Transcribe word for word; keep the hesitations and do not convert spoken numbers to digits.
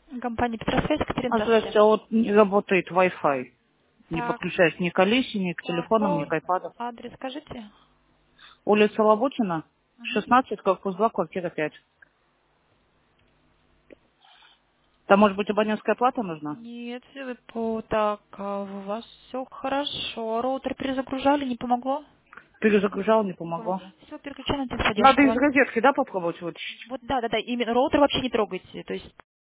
Компания Петросвязь, Катерина, А, здравствуйте. здравствуйте, а вот не работает Wi-Fi. Не Так, подключаюсь ни к Алисе, ни к так, телефонам, ни по к iPad. адрес скажите? Улица Лабутина, Мгм. шестнадцать, корпус два, квартира пять. Там, может быть, абонентская плата нужна? Нет, вы по... так, а у вас все хорошо. Роутер перезагружали, не помогло? Перезагружал, не Не помогло. помогло. Все, переключаем на Надо поддержку. из розетки, да, попробовать вытащить? Вот да, да, да, именно роутер вообще не трогайте. То есть